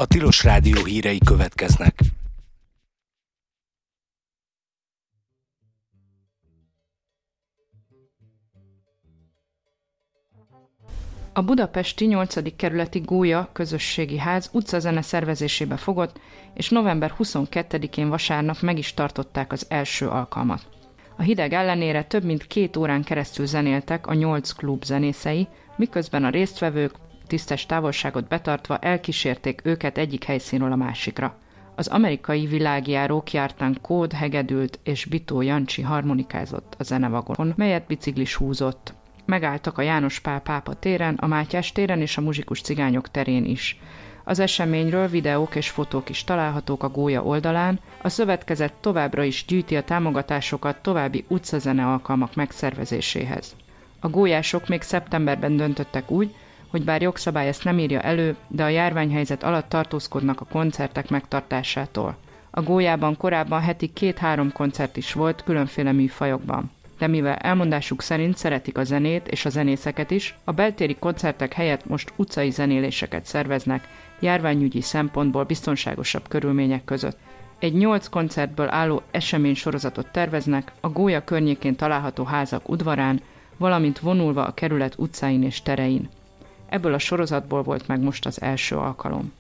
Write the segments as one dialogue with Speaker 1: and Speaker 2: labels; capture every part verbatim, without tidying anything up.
Speaker 1: A Tilos Rádió hírei következnek.
Speaker 2: A budapesti nyolcadik kerületi Gólya közösségi ház utcazene szervezésébe fogott, és november huszonkettedikén vasárnap meg is tartották az első alkalmat. A hideg ellenére több mint két órán keresztül zenéltek a nyolc klub zenészei, miközben a résztvevők tisztes távolságot betartva elkísérték őket egyik helyszínről a másikra. Az amerikai világjárók jártán Kód hegedült és Bitó Jancsi harmonikázott a zenevagonon, melyet biciklis húzott. Megálltak a János Pál pápa téren, a Mátyás téren és a Muzsikus cigányok terén is. Az eseményről videók és fotók is találhatók a Gólya oldalán, a szövetkezet továbbra is gyűjti a támogatásokat további utcazene alkalmak megszervezéséhez. A gólyások még szeptemberben döntöttek úgy, hogy bár jogszabály ezt nem írja elő, de a járványhelyzet alatt tartózkodnak a koncertek megtartásától. A Gólyában korábban heti két-három koncert is volt különféle műfajokban. De mivel elmondásuk szerint szeretik a zenét és a zenészeket is, a beltéri koncertek helyett most utcai zenéléseket szerveznek, járványügyi szempontból biztonságosabb körülmények között. Egy nyolc koncertből álló eseménysorozatot terveznek a Gólya környékén található házak udvarán, valamint vonulva a kerület utcáin és terein. Ebből a sorozatból volt meg most az első alkalom.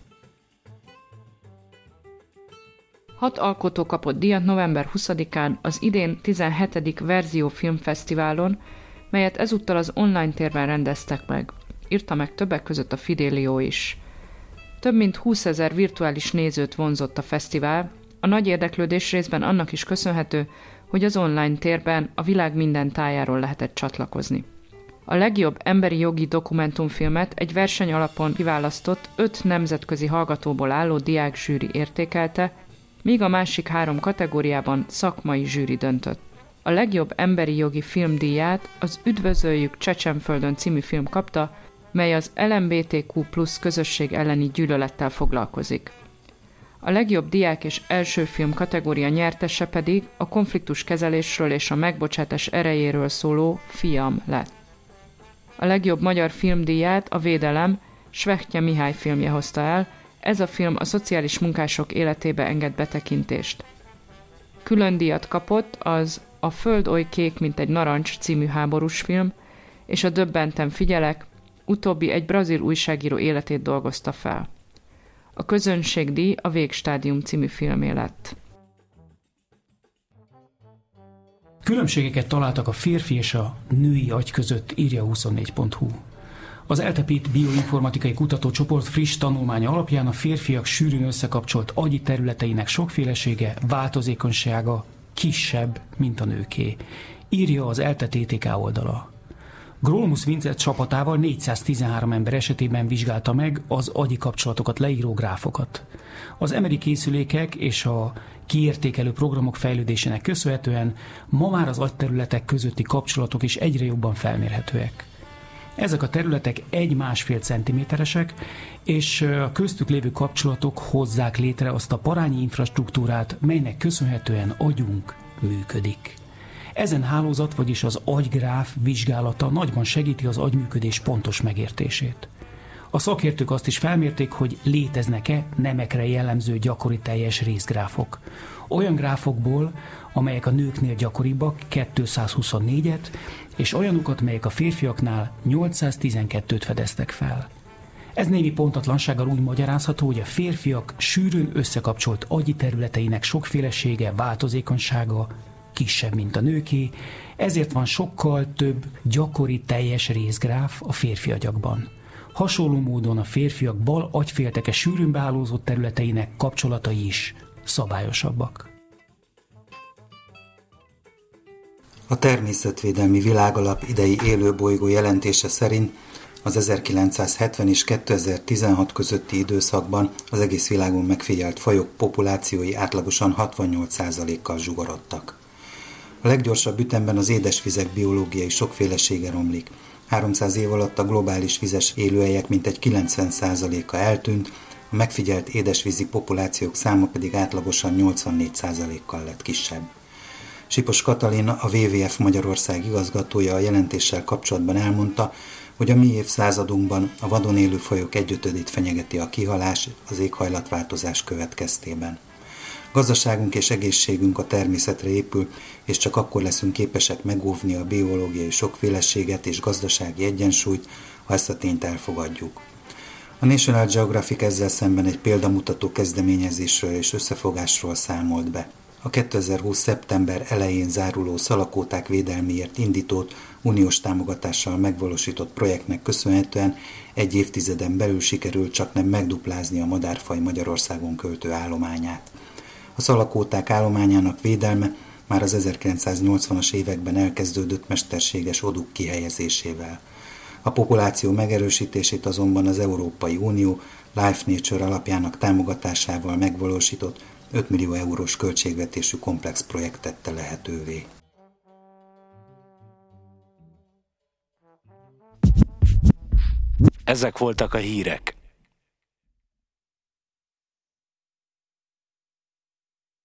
Speaker 2: Hat alkotó kapott díjat november huszadikán az idén tizenhetedik Verzió Filmfesztiválon, melyet ezúttal az online térben rendeztek meg. Írta meg többek között a Fidelio is. Több mint húszezer virtuális nézőt vonzott a fesztivál, a nagy érdeklődés részben annak is köszönhető, hogy az online térben a világ minden tájáról lehetett csatlakozni. A legjobb emberi jogi dokumentumfilmet egy verseny alapon kiválasztott öt nemzetközi hallgatóból álló diákzsűri értékelte, míg a másik három kategóriában szakmai zsűri döntött. A legjobb emberi jogi filmdíját az Üdvözöljük Csecsenföldön című film kapta, mely az el em bé té kú plusz közösség elleni gyűlölettel foglalkozik. A legjobb diák és első film kategória nyertese pedig a konfliktus kezelésről és a megbocsátás erejéről szóló Fiam lett. A legjobb magyar filmdíját a Védelem Svehttye Mihály filmje hozta el, ez a film a szociális munkások életébe enged betekintést. Külön díjat kapott az A föld oly kék, mint egy narancs című háborús film, és a Döbbentem figyelek, utóbbi egy brazil újságíró életét dolgozta fel. A közönségdíj a Végstádium című filmé lett.
Speaker 3: Különbségeket találtak a férfi és a női agy között, írja huszonnégy pont hu. Az eltepít bioinformatikai kutatócsoport friss tanulmánya alapján a férfiak sűrűn összekapcsolt agyi területeinek sokfélesége, változékonysága kisebb, mint a nőké, írja az ELTE té té ká oldala. Grolmus Vincent csapatával négyszáztizenhárom ember esetében vizsgálta meg az agyi kapcsolatokat leíró gráfokat. Az em er i készülékek és a kiértékelő programok fejlődésének köszönhetően ma már az agyterületek közötti kapcsolatok is egyre jobban felmérhetőek. Ezek a területek egy-másfél centiméteresek, és a köztük lévő kapcsolatok hozzák létre azt a parányi infrastruktúrát, melynek köszönhetően agyunk működik. Ezen hálózat, vagyis az agygráf vizsgálata nagyban segíti az agyműködés pontos megértését. A szakértők azt is felmérték, hogy léteznek-e nemekre jellemző gyakori teljes részgráfok. Olyan gráfokból, amelyek a nőknél gyakoribbak, kétszázhuszonnégyet, és olyanokat, melyek a férfiaknál nyolcszáztizenkettőt fedeztek fel. Ez némi pontatlansággal úgy magyarázható, hogy a férfiak sűrűn összekapcsolt agyi területeinek sokfélesége, változékonysága kisebb, mint a nőké, ezért van sokkal több gyakori teljes részgráf a férfi agyakban. Hasonló módon a férfiak bal agyfélteke sűrűn behálózott területeinek kapcsolatai is szabályosabbak.
Speaker 4: A Természetvédelmi Világalap idei élőbolygó jelentése szerint az ezerkilencszázhetven és kétezer-tizenhat közötti időszakban az egész világon megfigyelt fajok populációi átlagosan hatvannyolc százalékkal zsugorodtak. A leggyorsabb ütemben az édesvizek biológiai sokfélesége romlik. háromszáz év alatt a globális vizes élőhelyek mintegy kilencven százaléka eltűnt, a megfigyelt édesvízi populációk száma pedig átlagosan nyolcvannégy százalékkal lett kisebb. Sipos Katalin, a dupla vé vé ef Magyarország igazgatója a jelentéssel kapcsolatban elmondta, hogy a mi évszázadunkban a vadon élő fajok egyötödét fenyegeti a kihalás az éghajlatváltozás következtében. Gazdaságunk és egészségünk a természetre épül, és csak akkor leszünk képesek megóvni a biológiai sokféleséget és gazdasági egyensúlyt, ha ezt a tényt elfogadjuk. A National Geographic ezzel szemben egy példamutató kezdeményezésről és összefogásról számolt be. A kétezer-húsz. szeptember elején záruló szalakóták védelméért indított, uniós támogatással megvalósított projektnek köszönhetően egy évtizeden belül sikerült csaknem megduplázni a madárfaj Magyarországon költő állományát. A szalakóták állományának védelme már az ezerkilencszáznyolcvanas években elkezdődött mesterséges odúk kihelyezésével. A populáció megerősítését azonban az Európai Unió Life Nature alapjának támogatásával megvalósított öt millió eurós költségvetésű komplex projekt tette lehetővé.
Speaker 1: Ezek voltak a hírek.